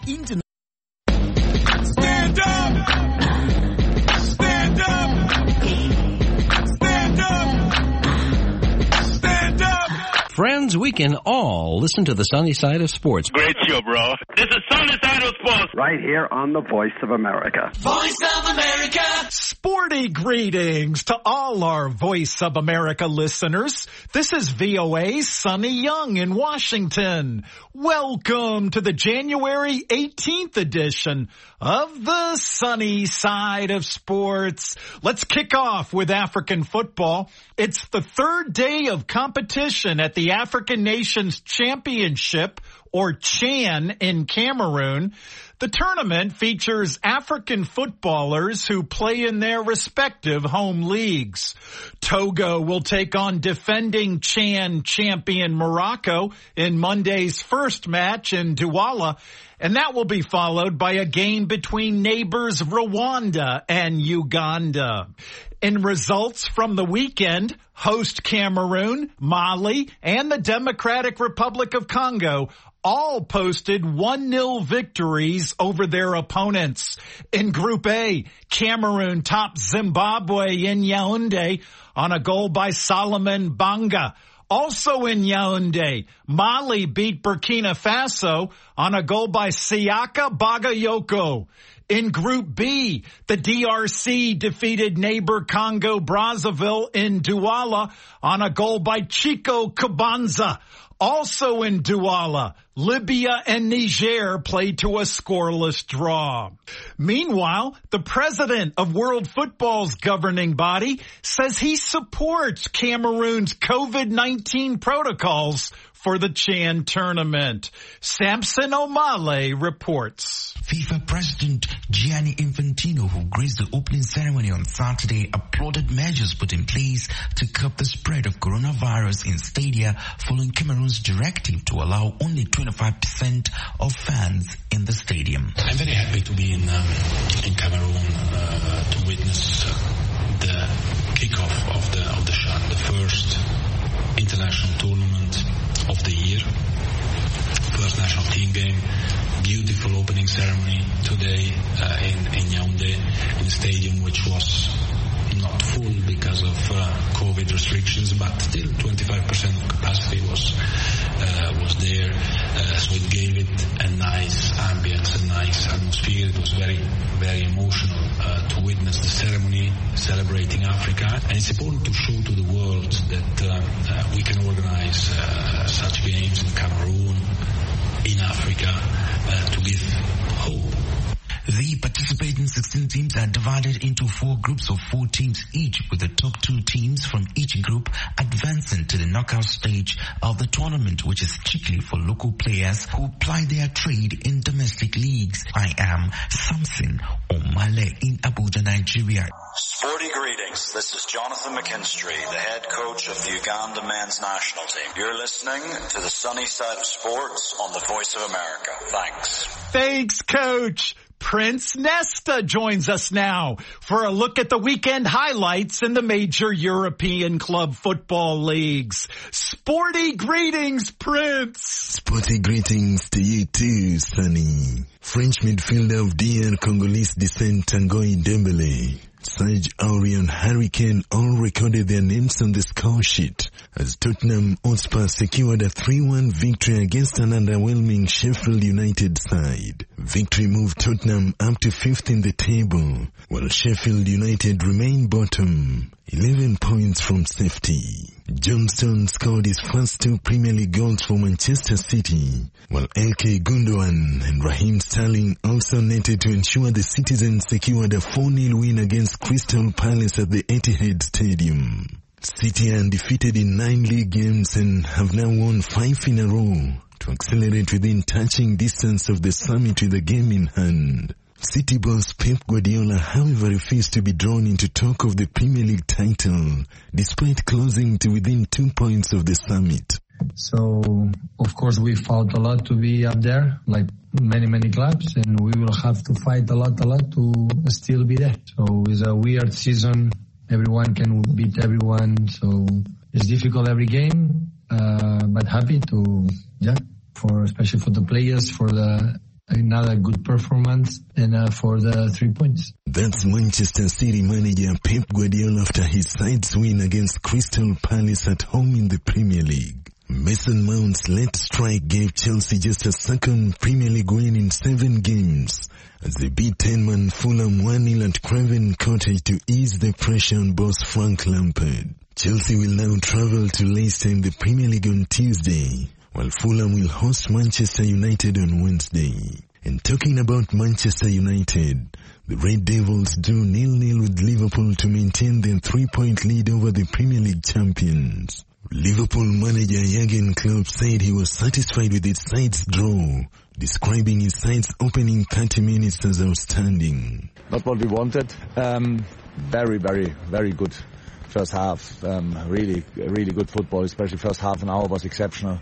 Stand up! Stand up! Stand up! Stand up! Friends, we can all listen to the sunny side of sports. Great show, bro. This is Sunny Side of Sports. Right here on the Voice of America. Voice of America! Sporty greetings to all our Voice of America listeners. This is VOA's Sonny Young in Washington. Welcome to the January 18th edition of the Sunny Side of Sports. Let's kick off with African football. It's the third day of competition at the African Nations Championship, or CHAN, in Cameroon. The tournament features African footballers who play in their respective home leagues. Togo will take on defending CHAN champion Morocco in Monday's first match in Douala, and that will be followed by a game between neighbors Rwanda and Uganda. In results from the weekend, host Cameroon, Mali, and the Democratic Republic of Congo all posted 1-0 victories over their opponents. In Group A, Cameroon topped Zimbabwe in Yaoundé on a goal by Solomon Banga. Also in Yaoundé, Mali beat Burkina Faso on a goal by Siaka Bagayoko. In Group B, the DRC defeated neighbor Congo Brazzaville in Douala on a goal by Chico Kabanza. Also in Douala, Libya and Niger played to a scoreless draw. Meanwhile, the president of World Football's governing body says he supports Cameroon's COVID-19 protocols for the CHAN tournament. Samson Omale reports. FIFA President Gianni Infantino, who graced the opening ceremony on Saturday, applauded measures put in place to curb the spread of coronavirus in stadia following Cameroon's directive to allow only 25% of fans in the stadium. I'm very happy to be in Cameroon to witness the kickoff of the CHAN, the first international tournament of the year. First national team game, beautiful opening ceremony today in Yaoundé, in a stadium which was not full because of COVID restrictions, but still 25% capacity was there, so it gave it a nice ambience, a nice atmosphere. It was very, very emotional to witness the ceremony celebrating Africa, and it's important to show to the world that we can organize such games in Cameroon, in Africa, to give hope. The participating 16 teams are divided into 4 groups of 4 teams each, with the top 2 teams from each group advancing to the knockout stage of the tournament, which is strictly for local players who ply their trade in domestic leagues. I am Samson Omale in Abuja, Nigeria. Sporty greetings. This is Jonathan McKinstry, the head coach of the Uganda men's national team. You're listening to the Sunny Side of Sports on the Voice of America. Thanks. Thanks, Coach. Prince Nesta joins us now for a look at the weekend highlights in the major European club football leagues. Sporty greetings, Prince. Sporty greetings to you too, Sonny. French midfielder of DR Congolese descent Tanguy Dembele, Serge Aurier and Harry Kane all recorded their names on the score sheet as Tottenham Hotspur secured a 3-1 victory against an underwhelming Sheffield United side. Victory moved Tottenham up to 5th in the table, while Sheffield United remained bottom, 11 points from safety. Johnston scored his first 2 Premier League goals for Manchester City, while LK Gundogan and Raheem Sterling also netted to ensure the citizens secured a 4-0 win against Crystal Palace at the Etihad Stadium. City are undefeated in 9 league games and have now won 5 in a row to accelerate within touching distance of the summit with a game in hand. City boss Pep Guardiola, however, refused to be drawn into talk of the Premier League title, despite closing to within 2 points of the summit. So, of course, we fought a lot to be up there, like many clubs, and we will have to fight a lot to still be there. So it's a weird season. Everyone can beat everyone, so it's difficult every game, but happy to, especially for the players, for the another good performance and for the 3 points. That's Manchester City manager Pep Guardiola after his side's win against Crystal Palace at home in the Premier League. Mason Mount's late strike gave Chelsea just a second Premier League win in 7 games as they beat 10-man Fulham 1-0 at Craven Cottage to ease the pressure on boss Frank Lampard. Chelsea will now travel to Leicester in the Premier League on Tuesday, while Fulham will host Manchester United on Wednesday. And talking about Manchester United, the Red Devils drew 0-0 with Liverpool to maintain their 3-point lead over the Premier League champions. Liverpool manager Jurgen Klopp said he was satisfied with his side's draw, describing his side's opening 30 minutes as outstanding. Not what we wanted. Very, very, very good first half. Really good football, especially first half an hour was exceptional.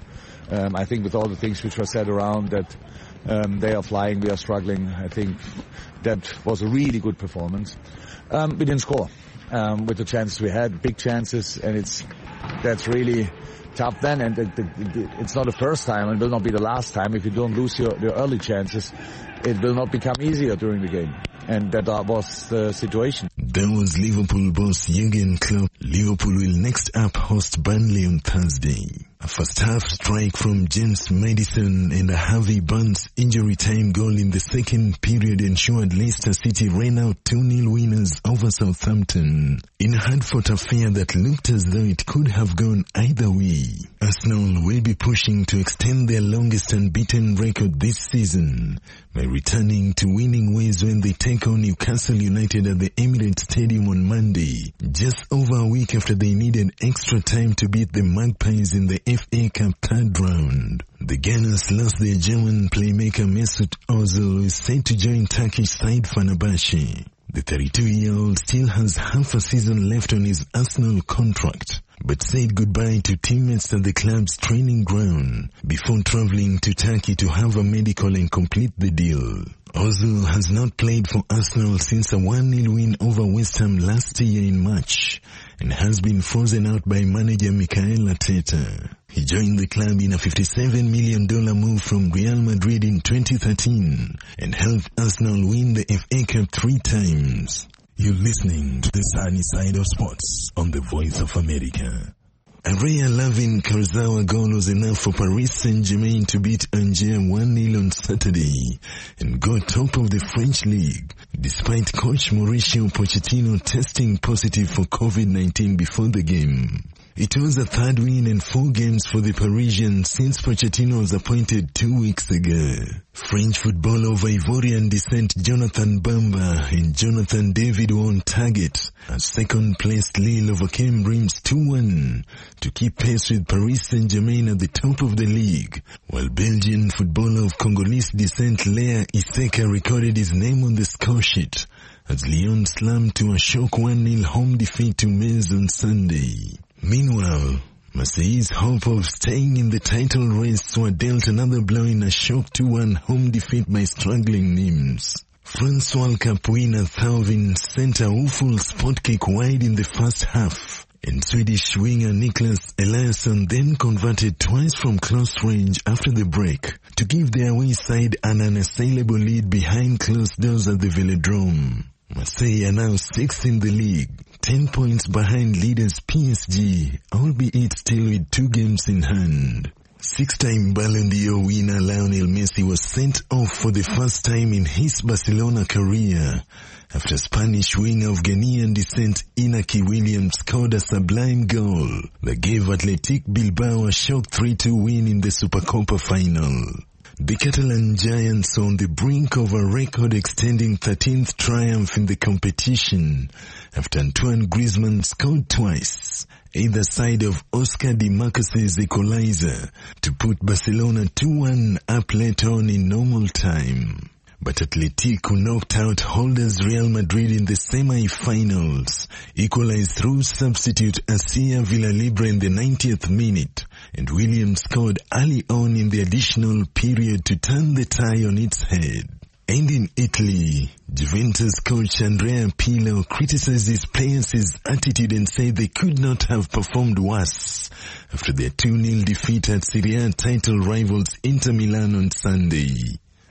I think with all the things which were said around that they are flying, we are struggling, I think that was a really good performance. We didn't score with the chances we had, big chances, and that's really tough then, and it's not the first time and will not be the last time. If you don't lose your early chances, it will not become easier during the game. And that was the situation. That was Liverpool boss Jurgen Klopp. Liverpool will next up host Burnley on Thursday. A first half strike from James Maddison and a Harvey Barnes injury time goal in the second period ensured Leicester City ran out 2-0 winners over Southampton in a hard-fought affair that looked as though it could have gone either way. Arsenal will be pushing to extend their longest unbeaten record this season by returning to winning ways when they take on Newcastle United at the Emirates Stadium on Monday, just over a week after they needed extra time to beat the Magpies in the FA Cup third round. The Gunners lost their German playmaker Mesut Ozil, who is set to join Turkish side Fenerbahce. The 32-year-old still has half a season left on his Arsenal contract, but said goodbye to teammates at the club's training ground before traveling to Turkey to have a medical and complete the deal. Ozil has not played for Arsenal since a 1-0 win over West Ham last year in March and has been frozen out by manager Mikel Arteta. He joined the club in a $57 million move from Real Madrid in 2013 and helped Arsenal win the FA Cup 3 times. You're listening to the sunny side of sports on the Voice of America. A rare Lavin Kurzawa goal was enough for Paris Saint-Germain to beat Angers 1-0 on Saturday and go top of the French league, despite coach Mauricio Pochettino testing positive for COVID-19 before the game. It was a third win in 4 games for the Parisians since Pochettino was appointed 2 weeks ago. French footballer of Ivorian descent Jonathan Bamba and Jonathan David were on target as second-placed Lille overcame Reims 2-1 to keep pace with Paris Saint-Germain at the top of the league, while Belgian footballer of Congolese descent Lea Iseka recorded his name on the score sheet as Lyon slammed to a shock 1-0 home defeat to Metz on Sunday. Meanwhile, Marseille's hope of staying in the title race were dealt another blow in a shock 2-1 home defeat by struggling Nimes. France World Cup winner Thauvin sent a awful spot kick wide in the first half, and Swedish winger Niklas Eliasson then converted twice from close range after the break to give their away side an unassailable lead behind closed doors at the Velodrome. Marseille are now 6th in the league, 10 points behind leaders PSG, albeit still with 2 games in hand. 6-time Ballon d'Or winner Lionel Messi was sent off for the first time in his Barcelona career after Spanish winger of Ghanaian descent Inaki Williams scored a sublime goal that gave Athletic Bilbao a shock 3-2 win in the Supercopa final. The Catalan Giants are on the brink of a record-extending 13th triumph in the competition after Antoine Griezmann scored twice, either side of Oscar Di Marcos's equalizer, to put Barcelona 2-1 up later on in normal time. But Athletic, who knocked out holders Real Madrid in the semi-finals, equalized through substitute Asier Villalibre in the 90th minute, and Williams scored early on in the additional period to turn the tie on its head. And in Italy, Juventus coach Andrea Pirlo criticized his players' attitude and said they could not have performed worse after their 2-0 defeat at Serie A title rivals Inter Milan on Sunday.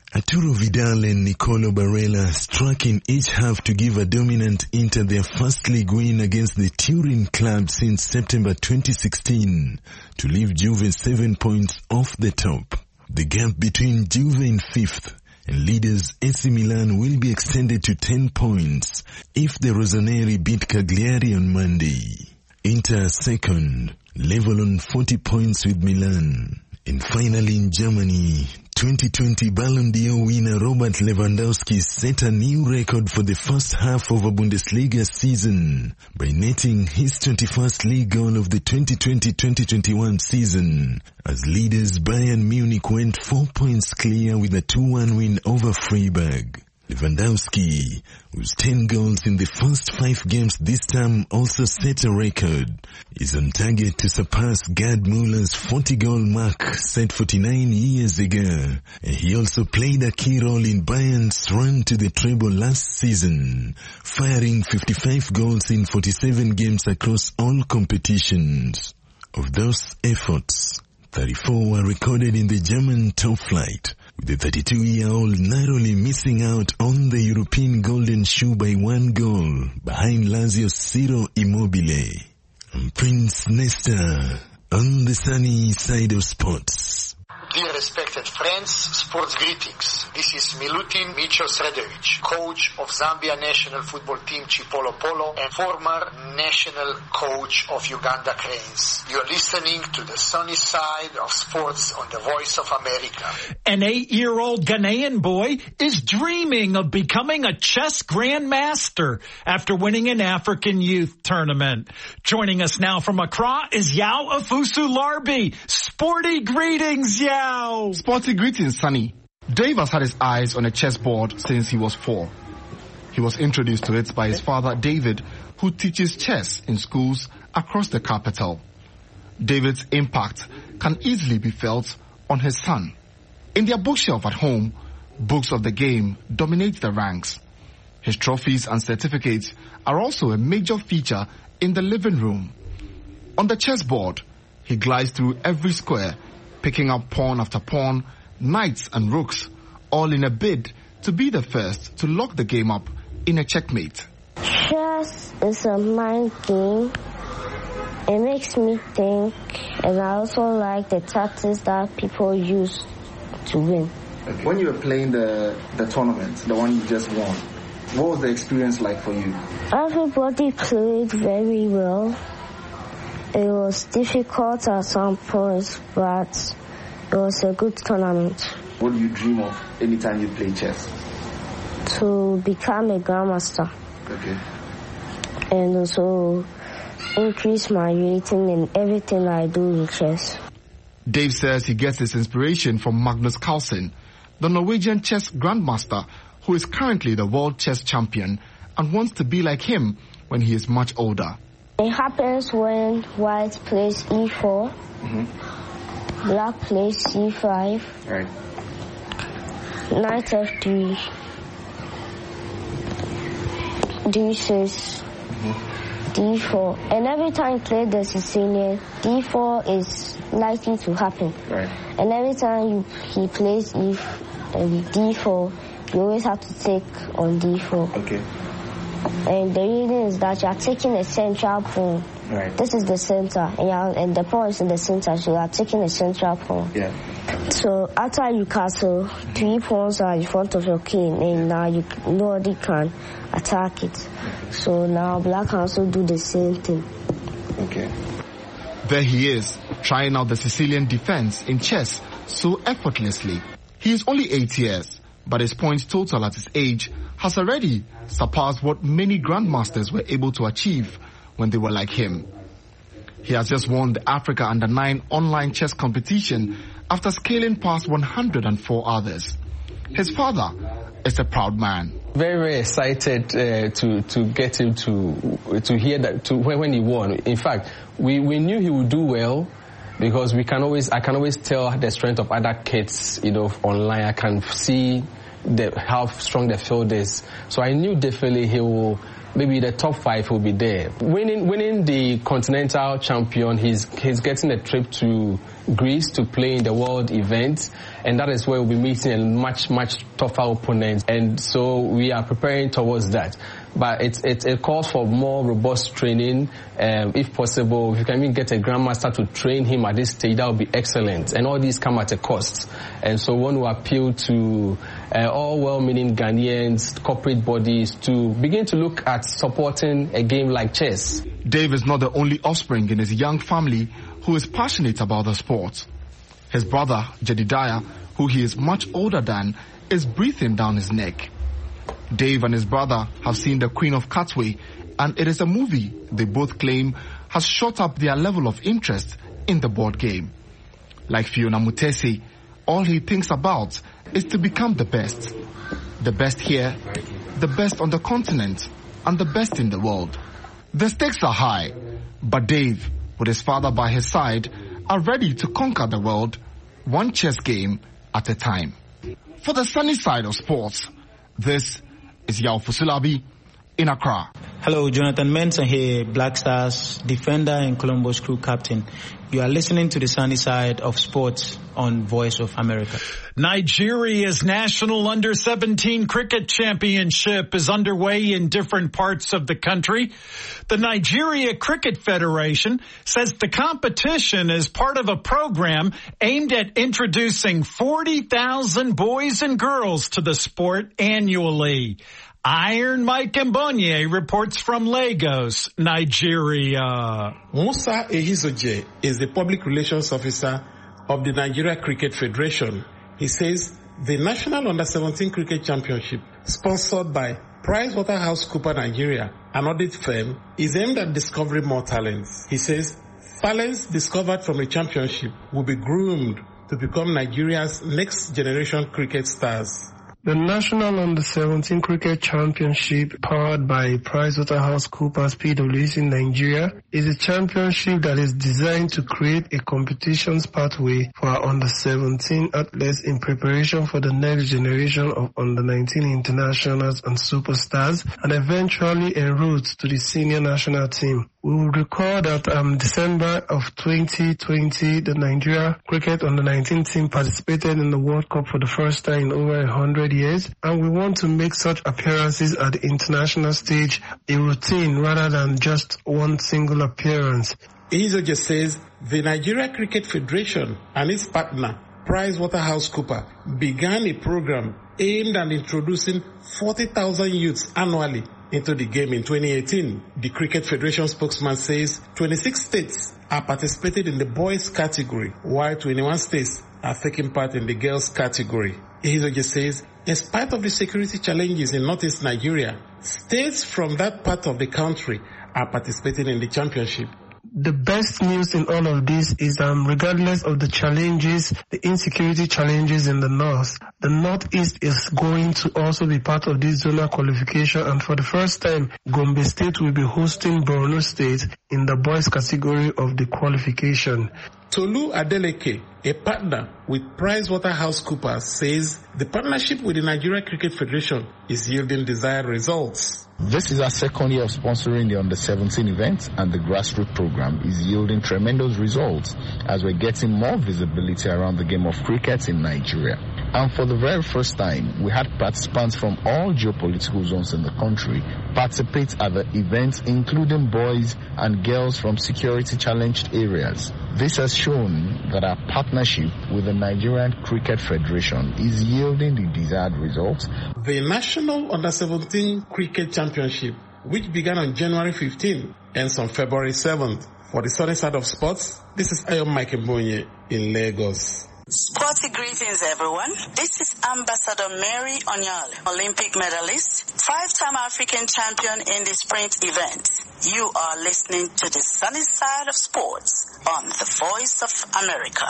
Arturo Vidal and Nicolo Barella struck in each half to give a dominant Inter their first league win against the Turin club since September 2016 to leave Juve 7 points off the top. The gap between Juve in 5th and leaders AC Milan will be extended to 10 points if the Rossoneri beat Cagliari on Monday. Inter second, level on 40 points with Milan. And finally in Germany, 2020 Ballon d'Or winner Robert Lewandowski set a new record for the first half of a Bundesliga season by netting his 21st league goal of the 2020-2021 season, as leaders Bayern Munich went 4 points clear with a 2-1 win over Freiburg. Lewandowski, whose 10 goals in the first 5 games this term also set a record, is on target to surpass Gerd Muller's 40-goal mark set 49 years ago. And he also played a key role in Bayern's run to the treble last season, firing 55 goals in 47 games across all competitions. Of those efforts, 34 were recorded in the German top flight, with the 32-year-old narrowly missing out on the European Golden Shoe by 1 goal behind Lazio's Ciro Immobile. I'm Prince Nesta on the sunny side of sports. Dear respected friends, sports greetings. This is Milutin Micho Sredovic, coach of Zambia national football team Chipolo Polo and former national coach of Uganda Cranes. You're listening to the sunny side of sports on the Voice of America. An 8-year-old Ghanaian boy is dreaming of becoming a chess grandmaster after winning an African youth tournament. Joining us now from Accra is Yao Afusu Larbi. Sporty greetings, Yao. Sporty greetings, Sonny. Dave has had his eyes on a chessboard since he was 4. He was introduced to it by his father, David, who teaches chess in schools across the capital. David's impact can easily be felt on his son. In their bookshelf at home, books of the game dominate the ranks. His trophies and certificates are also a major feature in the living room. On the chessboard, he glides through every square, picking up pawn after pawn, knights and rooks, all in a bid to be the first to lock the game up in a checkmate. Chess is a mind game. It makes me think, and I also like the tactics that people use to win. Okay. When you were playing the tournament, the one you just won, what was the experience like for you? Everybody played very well. It was difficult at some points, but it was a good tournament. What do you dream of anytime you play chess? To become a grandmaster. Okay. And also increase my rating in everything I do in chess. Dave says he gets his inspiration from Magnus Carlsen, the Norwegian chess grandmaster who is currently the world chess champion and wants to be like him when he is much older. It happens when white plays e4, black plays c5, right. Knight f3, d6, d4. And every time you play the Sicilian, d4 is likely to happen. Right. And every time he plays d4, you always have to take on d4. Okay. And the reason is that you are taking a central pawn. Right. This is the center, and the pawn is in the center, so you are taking a central pawn. Yeah. So after you castle, 3 pawns are in front of your king, and now nobody can attack it. So now black can also do the same thing. Okay. There he is, trying out the Sicilian defense in chess so effortlessly. He is only 8 years, but his points total at his age has already surpassed what many grandmasters were able to achieve when they were like him. He has just won the Africa Under-9 online chess competition after scaling past 104 others. His father is a proud man. Very, very excited to get him to hear that when he won. In fact, we knew he would do well because I can always tell the strength of other kids, online. I can see how strong the field is. So I knew definitely he will. Maybe the top 5 will be there. Winning the continental champion, he's getting a trip to Greece to play in the world event, and that is where we'll be meeting a much tougher opponent. And so we are preparing towards that. But it calls for more robust training. If possible, if you can even get a grandmaster to train him at this stage, that would be excellent. And all these come at a cost. And so one will appeal to all well-meaning Ghanaians, corporate bodies, to begin to look at supporting a game like chess. Dave is not the only offspring in his young family who is passionate about the sport. His brother, Jedidiah, who he is much older than, is breathing down his neck. Dave and his brother have seen The Queen of Katwe, and it is a movie they both claim has shot up their level of interest in the board game. Like Fiona Mutesi, all he thinks about is to become the best. The best here, the best on the continent, and the best in the world. The stakes are high, but Dave, with his father by his side, are ready to conquer the world, one chess game at a time. For the sunny side of sports, this is Yao Fusulabi in Accra. Hello, Jonathan Mensah here, Black Stars defender and Columbus Crew captain. You are listening to the sunny side of sports on Voice of America. Nigeria's National Under-17 Cricket Championship is underway in different parts of the country. The Nigeria Cricket Federation says the competition is part of a program aimed at introducing 40,000 boys and girls to the sport annually. Iron Mike Mbonye reports from Lagos, Nigeria. Musa Ehizoje is the public relations officer of the Nigeria Cricket Federation. He says the National Under-17 Cricket Championship, sponsored by PricewaterhouseCoopers Nigeria, an audit firm, is aimed at discovering more talents. He says talents discovered from the championship will be groomed to become Nigeria's next generation cricket stars. The National Under-17 Cricket Championship, powered by PricewaterhouseCoopers PwC Nigeria, is a championship that is designed to create a competitions pathway for our Under-17 athletes in preparation for the next generation of Under-19 internationals and superstars, and eventually en route to the senior national team. We will recall that December of 2020, the Nigeria Cricket Under-19 team participated in the World Cup for the first time in over 100 years, and we want to make such appearances at the international stage a routine rather than just one single appearance. Izoje says the Nigeria Cricket Federation and its partner, PricewaterhouseCoopers, began a program aimed at introducing 40,000 youths annually into the game in 2018. The Cricket Federation spokesman says 26 states are participating in the boys category, while 21 states are taking part in the girls category. Izoje says, in spite of the security challenges in northeast Nigeria, states from that part of the country are participating in the championship. The best news in all of this is regardless of the challenges, the insecurity challenges in the north, the northeast is going to also be part of this zonal qualification, and for the first time, Gombe State will be hosting Borno State in the boys category of the qualification. Tolu Adeleke, a partner with PricewaterhouseCoopers, says the partnership with the Nigeria Cricket Federation is yielding desired results. This is our second year of sponsoring the Under-17 event, and the grassroots program is yielding tremendous results as we're getting more visibility around the game of cricket in Nigeria. And for the very first time, we had participants from all geopolitical zones in the country participate at the event, including boys and girls from security-challenged areas. This has shown that our partnership with the Nigerian Cricket Federation is yielding the desired results. The National Under-17 Cricket Championship, which began on January 15, ends on February 7th. For the sunny side of sports, this is Iron Mike Mbonye in Lagos. Sporty greetings, everyone. This is Ambassador Mary Onyale, Olympic medalist, 5-time African champion in the sprint event. You are listening to the sunny side of sports on the Voice of America.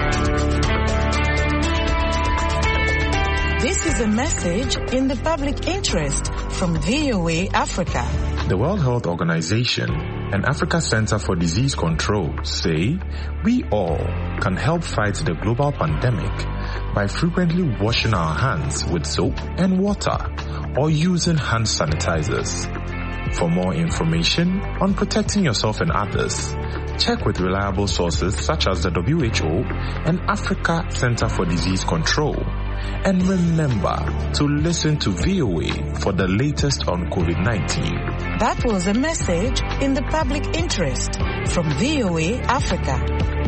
This is a message in the public interest from VOA Africa. The World Health Organization and Africa Center for Disease Control say we all can help fight the global pandemic by frequently washing our hands with soap and water or using hand sanitizers. For more information on protecting yourself and others, check with reliable sources such as the WHO and Africa Center for Disease Control. And remember to listen to VOA for the latest on COVID-19. That was a message in the public interest from VOA Africa.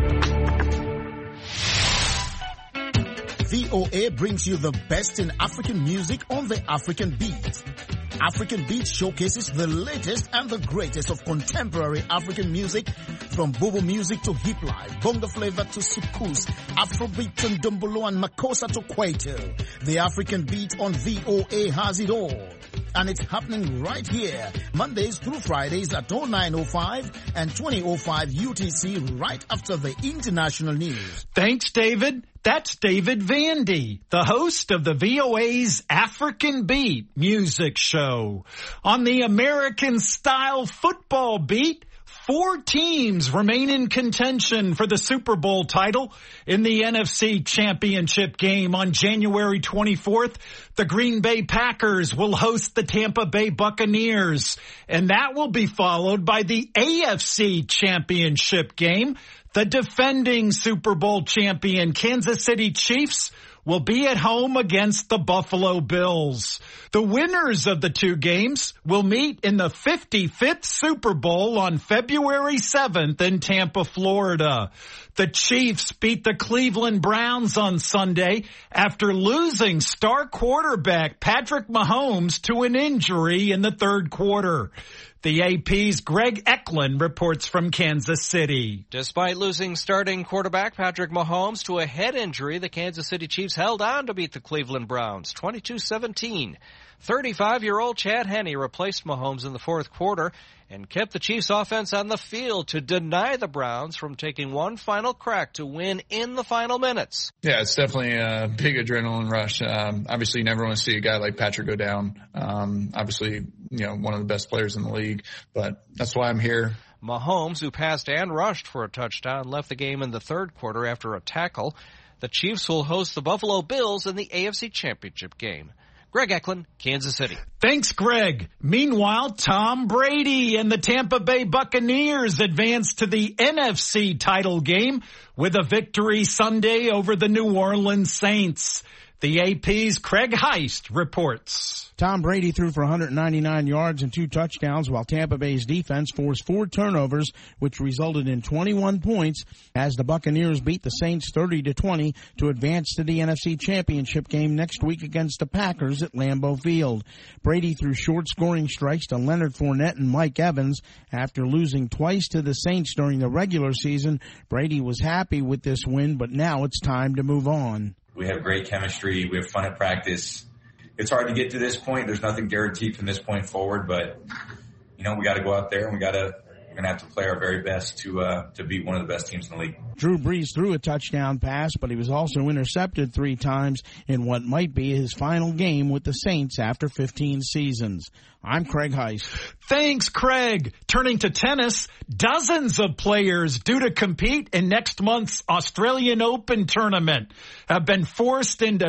VOA brings you the best in African music on the African Beat. African Beat showcases the latest and the greatest of contemporary African music, from Bobo music to hip life, bongo flavor to soukous, Afrobeat to Ndombolo and Makossa to Kwaito. The African Beat on VOA has it all. And it's happening right here, Mondays through Fridays at 09:05 and 20:05 UTC, right after the international news. Thanks, David. That's David Vandy, the host of the VOA's African Beat music show. On the American-style football beat, 4 teams remain in contention for the Super Bowl title. In the NFC Championship game on January 24th, the Green Bay Packers will host the Tampa Bay Buccaneers, and that will be followed by the AFC Championship game. The defending Super Bowl champion Kansas City Chiefs will be at home against the Buffalo Bills. The winners of the 2 games will meet in the 55th Super Bowl on February 7th in Tampa, Florida. The Chiefs beat the Cleveland Browns on Sunday after losing star quarterback Patrick Mahomes to an injury in the third quarter. The AP's Greg Eklund reports from Kansas City. Despite losing starting quarterback Patrick Mahomes to a head injury, the Kansas City Chiefs held on to beat the Cleveland Browns 22-17. 35-year-old Chad Henne replaced Mahomes in the fourth quarter and kept the Chiefs offense on the field to deny the Browns from taking one final crack to win in the final minutes. Yeah, it's definitely a big adrenaline rush. Obviously, you never want to see a guy like Patrick go down. Obviously, one of the best players in the league, but that's why I'm here. Mahomes, who passed and rushed for a touchdown, left the game in the third quarter after a tackle. The Chiefs will host the Buffalo Bills in the AFC Championship game. Greg Eklund, Kansas City. Thanks, Greg. Meanwhile, Tom Brady and the Tampa Bay Buccaneers advanced to the NFC title game with a victory Sunday over the New Orleans Saints. The AP's Craig Heist reports. Tom Brady threw for 199 yards and 2 touchdowns, while Tampa Bay's defense forced 4 turnovers, which resulted in 21 points as the Buccaneers beat the Saints 30-20 to advance to the NFC Championship game next week against the Packers at Lambeau Field. Brady threw short scoring strikes to Leonard Fournette and Mike Evans. After losing twice to the Saints during the regular season, Brady was happy with this win, but now it's time to move on. We have great chemistry. We have fun at practice. It's hard to get to this point. There's nothing guaranteed from this point forward, but we got to go out there and we're going to have to play our very best to beat one of the best teams in the league. Drew Brees threw a touchdown pass, but he was also intercepted 3 times in what might be his final game with the Saints after 15 seasons. I'm Craig Heist. Thanks, Craig. Turning to tennis, dozens of players due to compete in next month's Australian Open tournament have been forced into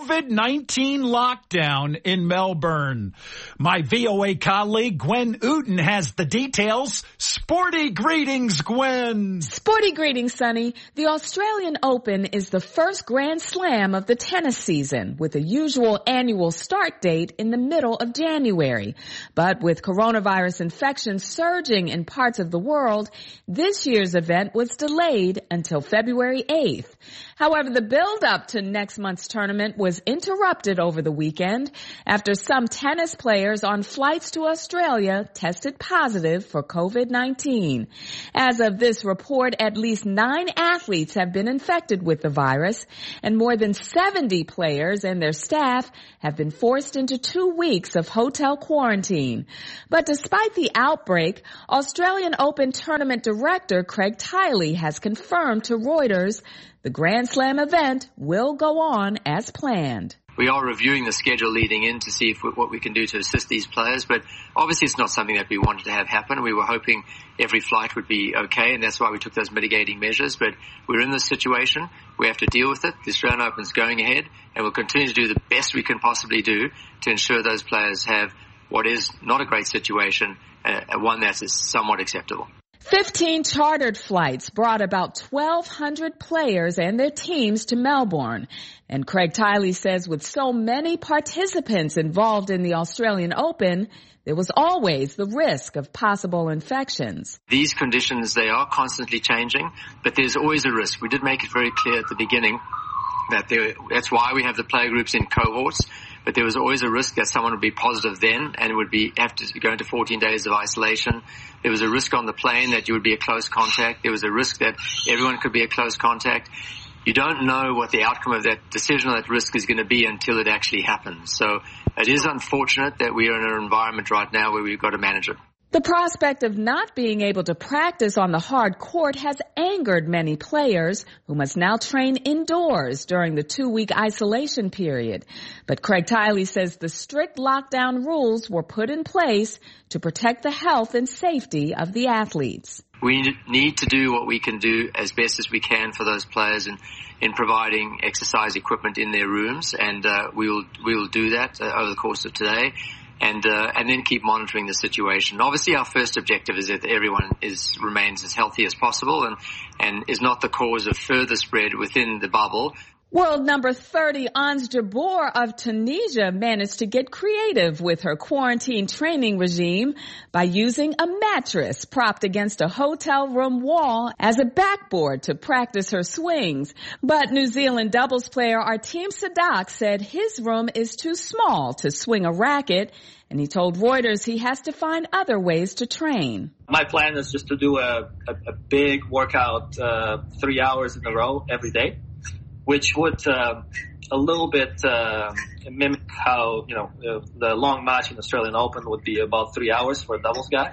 COVID-19 lockdown in Melbourne. My VOA colleague Gwen Uten has the details. Sporty greetings, Gwen. Sporty greetings, Sonny. The Australian Open is the first Grand Slam of the tennis season, with a usual annual start date in the middle of January. But with coronavirus infections surging in parts of the world, this year's event was delayed until February 8th. However, the build-up to next month's tournament was interrupted over the weekend after some tennis players on flights to Australia tested positive for COVID-19. As of this report, at least 9 athletes have been infected with the virus, and more than 70 players and their staff have been forced into 2 weeks of hotel quarantine. But despite the outbreak, Australian Open tournament director Craig Tiley has confirmed to Reuters the Grand Slam event will go on as planned. we are reviewing the schedule leading in to see what we can do to assist these players. But obviously it's not something that we wanted to have happen. We were hoping every flight would be okay, and that's why we took those mitigating measures. But we're in this situation. We have to deal with it. The Australian Open's going ahead, and we'll continue to do the best we can possibly do to ensure those players have what is not a great situation, one that is somewhat acceptable. 15 chartered flights brought about 1,200 players and their teams to Melbourne. And Craig Tiley says with so many participants involved in the Australian Open, there was always the risk of possible infections. These conditions, they are constantly changing, but there's always a risk. We did make it very clear at the beginning that that's why we have the player groups in cohorts. But there was always a risk that someone would be positive then and would have to go into 14 days of isolation. There was a risk on the plane that you would be a close contact. There was a risk that everyone could be a close contact. You don't know what the outcome of that decision or that risk is going to be until it actually happens. So it is unfortunate that we are in an environment right now where we've got to manage it. The prospect of not being able to practice on the hard court has angered many players who must now train indoors during the 2-week isolation period. But Craig Tiley says the strict lockdown rules were put in place to protect the health and safety of the athletes. We need to do what we can do as best as we can for those players in providing exercise equipment in their rooms, and we will do that over the course of today. And then keep monitoring the situation. Obviously, our first objective is that everyone remains as healthy as possible and is not the cause of further spread within the bubble. World number 30 Ons Jabeur of Tunisia managed to get creative with her quarantine training regime by using a mattress propped against a hotel room wall as a backboard to practice her swings. But New Zealand doubles player Artem Sadak said his room is too small to swing a racket, and he told Reuters he has to find other ways to train. My plan is just to do a big workout 3 hours in a row every day, which would a little bit mimic how, the long match in Australian Open would be about 3 hours for a doubles guy.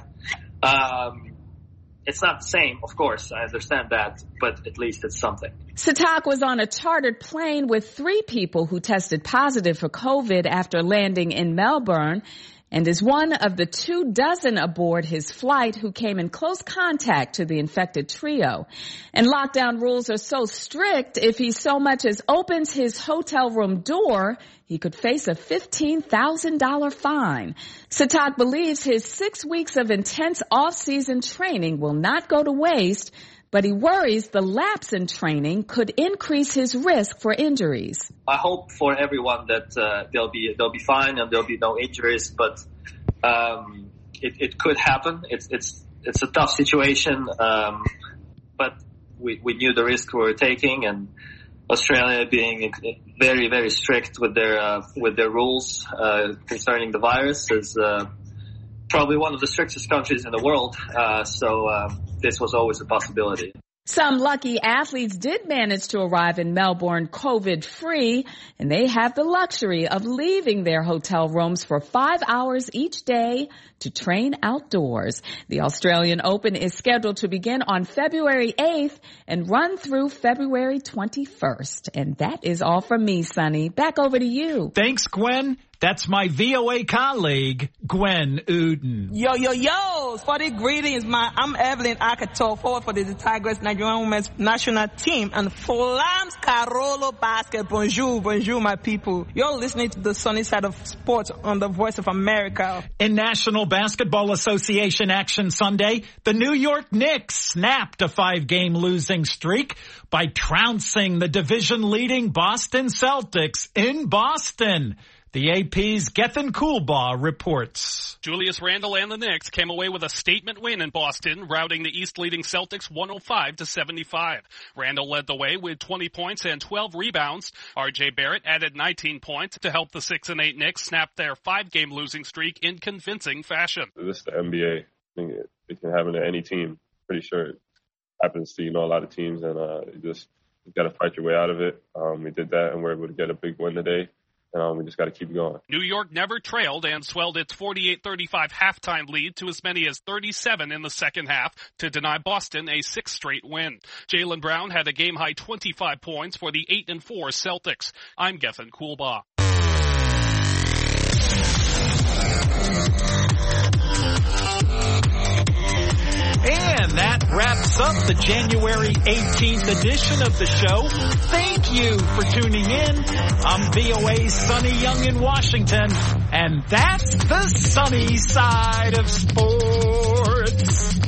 It's not the same, of course, I understand that, but at least it's something. Satak was on a chartered plane with 3 people who tested positive for COVID after landing in Melbourne, and is one of the 24 aboard his flight who came in close contact to the infected trio. And lockdown rules are so strict, if he so much as opens his hotel room door, he could face a $15,000 fine. Satak believes his 6 weeks of intense off-season training will not go to waste, but he worries the lapse in training could increase his risk for injuries. I hope for everyone that they'll be fine and there'll be no injuries, but it could happen. It's a tough situation, but we knew the risk we were taking, and Australia being very, very strict with their rules concerning the virus is probably one of the strictest countries in the world. So this was always a possibility. Some lucky athletes did manage to arrive in Melbourne COVID-free, and they have the luxury of leaving their hotel rooms for 5 hours each day to train outdoors. The Australian Open is scheduled to begin on February 8th and run through February 21st. And that is all from me, Sonny. Back over to you. Thanks, Gwen. That's my VOA colleague, Gwen Uden. Yo, Spotty greetings, I'm Evelyn Akato, forward for the Tigers Nigerian Women's National Team, and Flams Carolo Basket. Bonjour, my people. You're listening to the sunny side of sports on the Voice of America. In National Basketball Association action Sunday, the New York Knicks snapped a 5-game losing streak by trouncing the division-leading Boston Celtics in Boston. The AP's Gethin Coolbaugh reports. Julius Randle and the Knicks came away with a statement win in Boston, routing the East-leading Celtics 105-75. Randle led the way with 20 points and 12 rebounds. R.J. Barrett added 19 points to help the 6-8 Knicks snap their 5-game losing streak in convincing fashion. This is the NBA. I think it can happen to any team. Pretty sure it happens to, a lot of teams, and you got to fight your way out of it. We did that, and we're able to get a big win today. We just got to keep going. New York never trailed and swelled its 48-35 halftime lead to as many as 37 in the second half to deny Boston a 6th straight win. Jaylen Brown had a game-high 25 points for the 8-4 Celtics. I'm Gethin Coolbaugh. January 18th edition of the show. Thank you for tuning in. I'm VOA's Sonny Young in Washington, and that's the sunny side of sports.